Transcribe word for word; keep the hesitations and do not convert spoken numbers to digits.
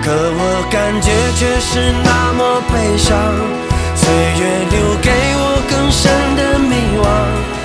可我感觉却是那么悲伤。岁月留给我更深的迷惘。